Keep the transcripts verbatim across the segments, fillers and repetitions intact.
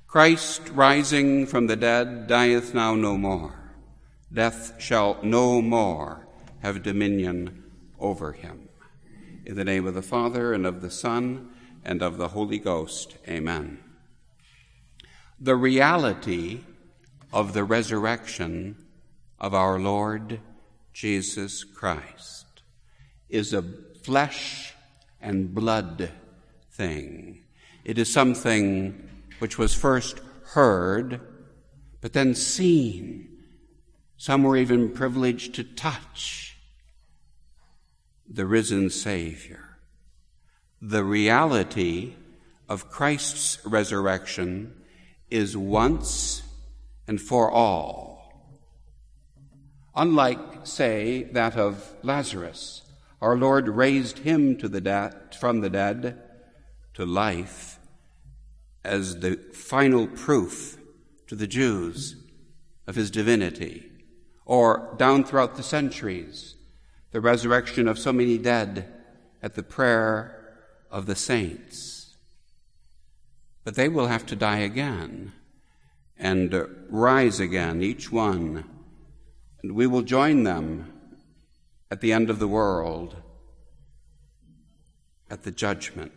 Christ, rising from the dead, dieth now no more. Death shall no more have dominion over him. In the name of the Father, and of the Son, and of the Holy Ghost. Amen. The reality of the resurrection of our Lord Jesus Christ is a flesh and blood thing. It is something which was first heard, but then seen. Some were even privileged to touch the risen Savior. The reality of Christ's resurrection is once and for all. Unlike, say, that of Lazarus, our Lord raised him to the dead, from the dead to life as the final proof to the Jews of his divinity. Or down throughout the centuries, the resurrection of so many dead at the prayer of the saints. But they will have to die again and uh, rise again, each one, and we will join them at the end of the world, at the judgment.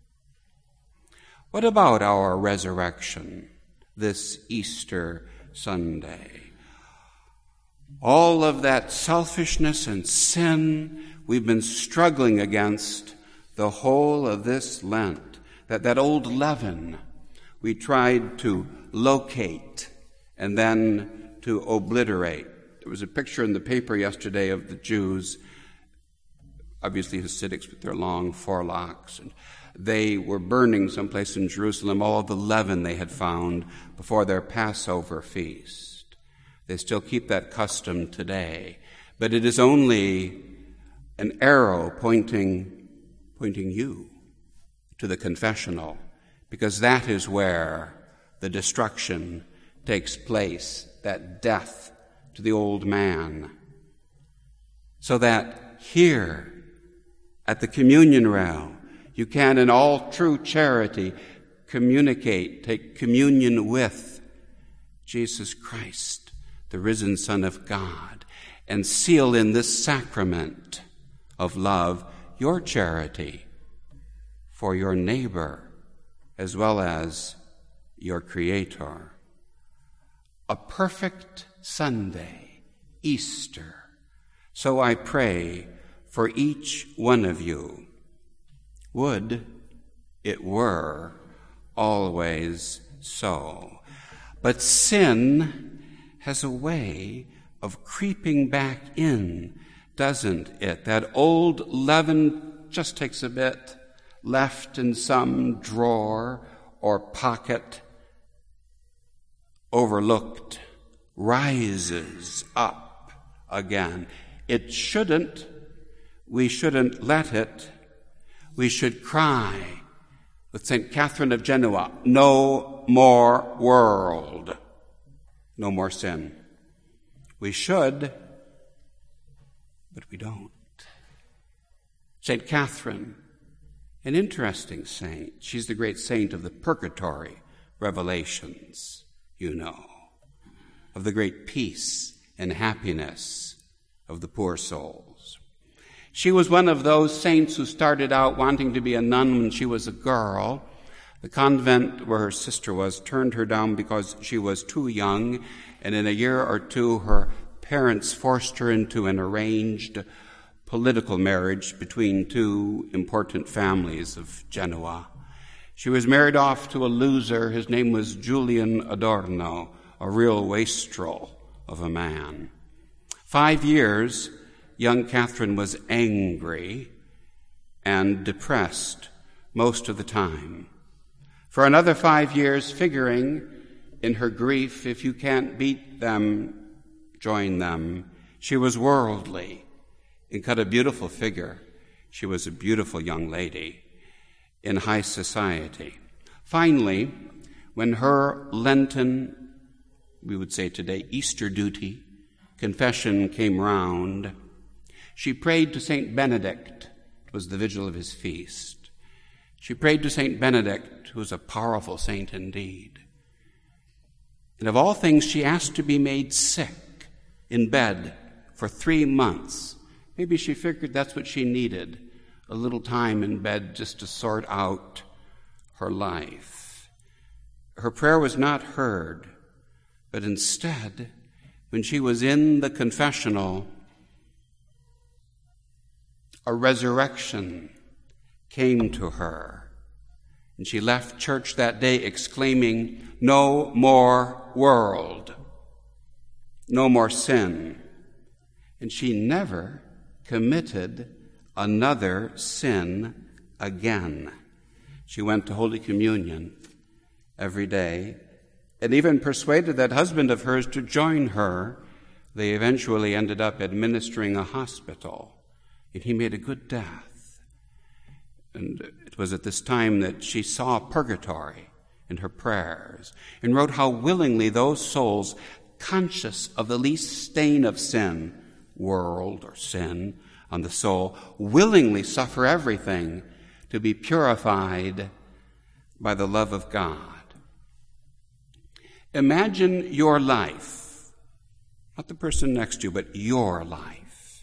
What about our resurrection this Easter Sunday? All of that selfishness and sin we've been struggling against the whole of this Lent, that, that old leaven we tried to locate and then to obliterate. There was a picture in the paper yesterday of the Jews, obviously Hasidics with their long forelocks, and they were burning someplace in Jerusalem all of the leaven they had found before their Passover feast. They still keep that custom today, but it is only an arrow pointing, pointing you to the confessional, because that is where the destruction takes place, that death to the old man. So that here at the communion rail, you can, in all true charity, communicate, take communion with Jesus Christ, the risen Son of God, and seal in this sacrament of love your charity for your neighbor as well as your Creator. A perfect Sunday, Easter. So I pray for each one of you. Would it were always so. But sin has a way of creeping back in, doesn't it? That old leaven just takes a bit, left in some drawer or pocket, overlooked, rises up again. It shouldn't, we shouldn't let it. We should cry with Saint Catherine of Genoa, no more world, no more sin. We should, but we don't. Saint Catherine, an interesting saint. She's the great saint of the purgatory revelations, you know, of the great peace and happiness of the poor souls. She was one of those saints who started out wanting to be a nun when she was a girl. The convent where her sister was turned her down because she was too young, and in a year or two her parents forced her into an arranged political marriage between two important families of Genoa. She was married off to a loser. His name was Julian Adorno, a real wastrel of a man. Five years, young Catherine was angry and depressed most of the time. For another five years, figuring in her grief, if you can't beat them, join them. She was worldly and cut a beautiful figure. She was a beautiful young lady in high society. Finally, when her Lenten, we would say today, Easter duty, confession came round, she prayed to Saint Benedict. It was the vigil of his feast. She prayed to Saint Benedict, who was a powerful saint indeed. And of all things, she asked to be made sick in bed for three months. Maybe she figured that's what she needed, a little time in bed just to sort out her life. Her prayer was not heard, but instead, when she was in the confessional, a resurrection came to her. And she left church that day exclaiming, "No more world, no more sin." And she never committed another sin again. She went to Holy Communion every day and even persuaded that husband of hers to join her. They eventually ended up administering a hospital, and he made a good death. And it was at this time that she saw purgatory in her prayers and wrote how willingly those souls, conscious of the least stain of sin, world or sin on the soul, willingly suffer everything to be purified by the love of God. Imagine your life, not the person next to you, but your life.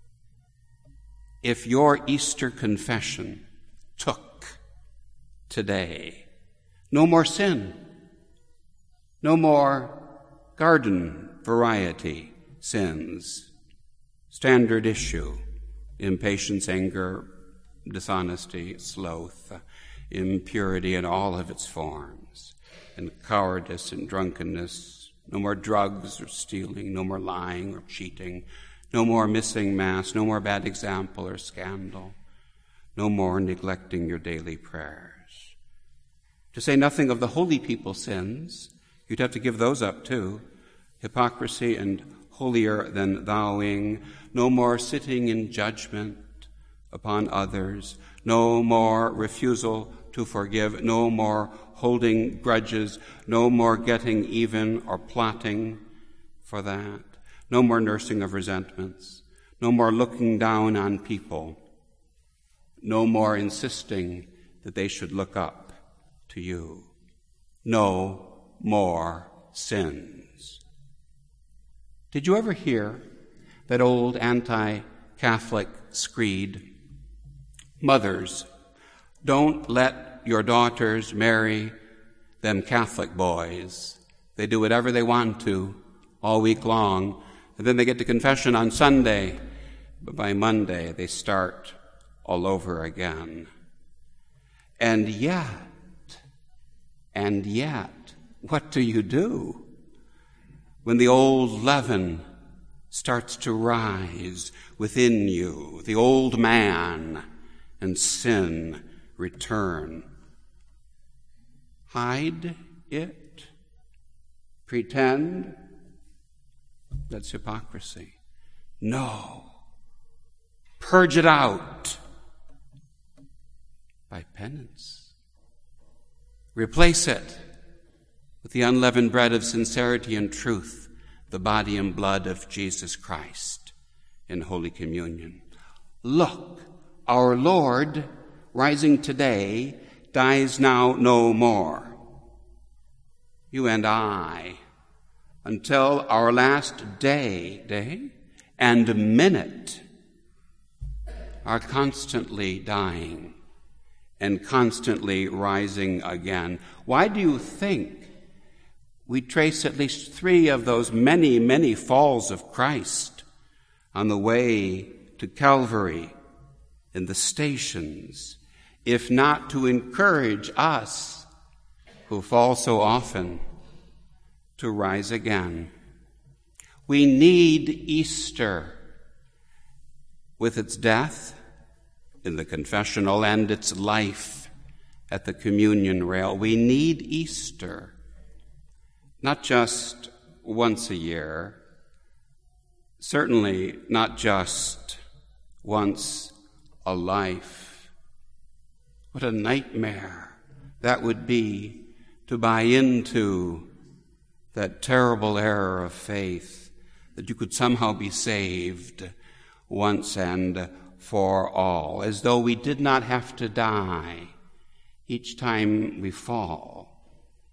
If your Easter confession took today, no more sin, no more garden variety sins, standard issue, impatience, anger, dishonesty, sloth, impurity in all of its forms, and cowardice and drunkenness, no more drugs or stealing, no more lying or cheating, no more missing mass, no more bad example or scandal, no more neglecting your daily prayers. To say nothing of the holy people's sins, you'd have to give those up too. Hypocrisy and holier than thouing, no more sitting in judgment upon others, no more refusal to forgive, no more holding grudges, no more getting even or plotting for that, no more nursing of resentments, no more looking down on people, no more insisting that they should look up to you, no more sins. Did you ever hear that old anti-Catholic screed, "Mothers, don't let your daughters marry them Catholic boys. They do whatever they want to all week long, and then they get to confession on Sunday, but by Monday they start all over again." And yet, and yet, what do you do when the old leaven starts to rise within you, the old man, and sin return? Hide it? Pretend? That's hypocrisy. No. Purge it out by penance. Replace it with the unleavened bread of sincerity and truth, the body and blood of Jesus Christ in Holy Communion. Look, our Lord, rising today, dies now no more. You and I, until our last day, day and minute, are constantly dying and constantly rising again. Why do you think we trace at least three of those many, many falls of Christ on the way to Calvary in the stations, if not to encourage us who fall so often to rise again? We need Easter with its death in the confessional and its life at the communion rail. We need Easter, not just once a year, certainly not just once a life. What a nightmare that would be, to buy into that terrible error of faith that you could somehow be saved once and for all, as though we did not have to die each time we fall.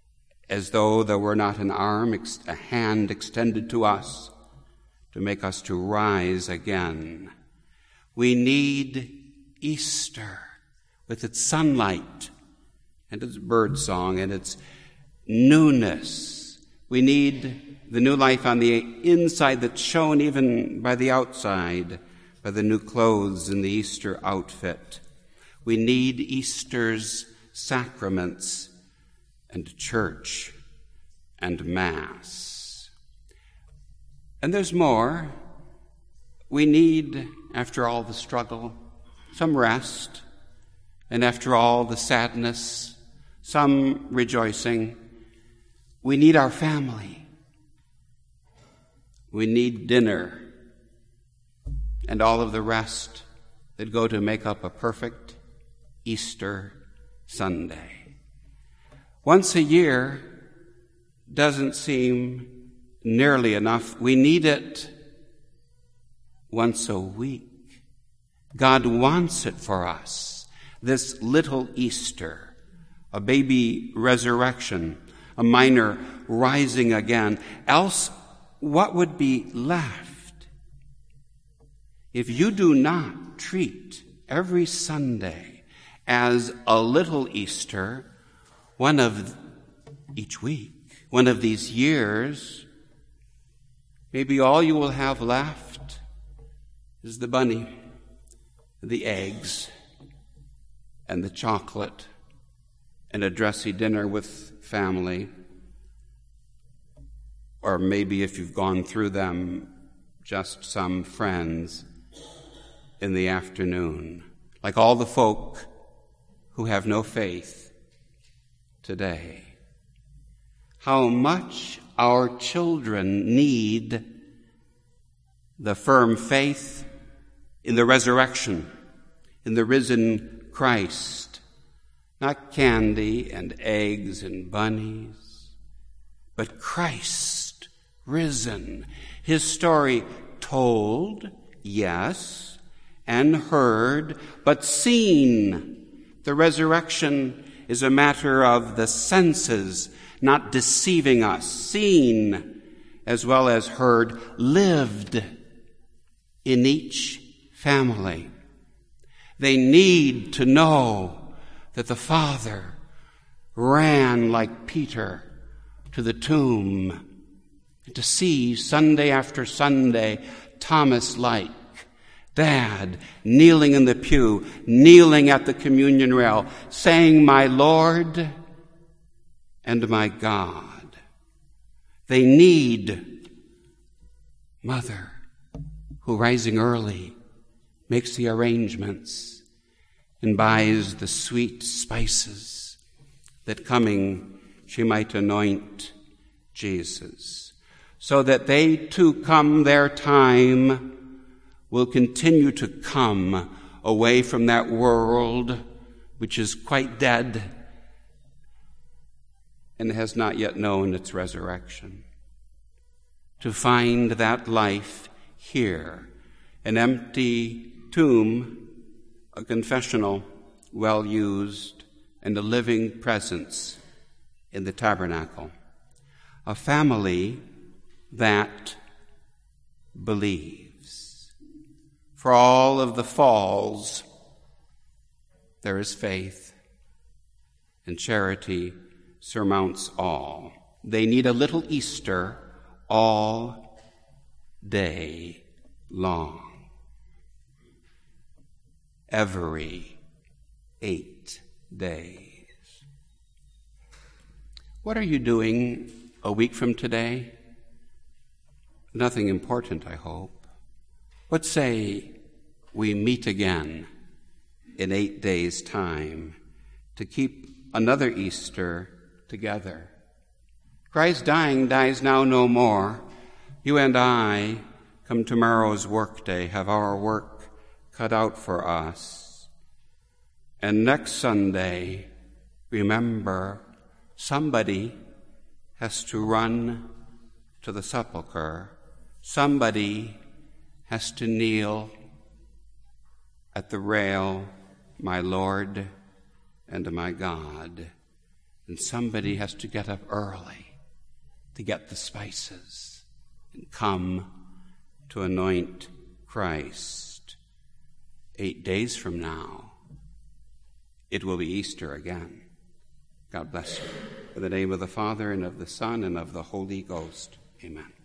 as though there were not an arm, a hand extended to us to make us to rise again. We need Easter with its sunlight and its birdsong and its newness. We need the new life on the inside that's shown even by the outside, by the new clothes and the Easter outfit. We need Easter's sacraments and church and Mass. And there's more. We need, after all the struggle, some rest, and after all the sadness, some rejoicing. We need our family. We need dinner and all of the rest that go to make up a perfect Easter Sunday. Once a year doesn't seem nearly enough. We need it once a week. God wants it for us. This little Easter, a baby resurrection, a minor rising again. Else, what would be left if you do not treat every Sunday as a little Easter, one of each week, one of these years? Maybe all you will have left is the bunny, the eggs, and the chocolate, and a dressy dinner with family. Or maybe if you've gone through them, just some friends in the afternoon, like all the folk who have no faith today. How much our children need the firm faith in the resurrection, in the risen Christ, not candy and eggs and bunnies, but Christ risen, his story told, yes, and heard, but seen. The resurrection is a matter of the senses, not deceiving us, seen as well as heard, lived in each family. They need to know that the Father ran like Peter to the tomb, to see Sunday after Sunday, Thomas-like, Dad kneeling in the pew, kneeling at the communion rail, saying, "My Lord and my God." They need Mother, who rising early makes the arrangements and buys the sweet spices that coming she might anoint Jesus, so that they too come their time will continue to come away from that world which is quite dead and has not yet known its resurrection, to find that life here, an empty tomb, a confessional well used, and a living presence in the tabernacle, a family that believes. For all of the falls, there is faith, and charity surmounts all. They need a little Easter all day long, every eight days. What are you doing a week from today? Nothing important, I hope. What say we meet again in eight days' time to keep another Easter together? Christ dying dies now no more. You and I, come tomorrow's workday, have our work cut out for us. And next Sunday, remember, somebody has to run to the sepulcher. Somebody has to kneel at the rail, my Lord and my God. And somebody has to get up early to get the spices and come to anoint Christ. Eight days from now, it will be Easter again. God bless you. In the name of the Father, and of the Son, and of the Holy Ghost. Amen.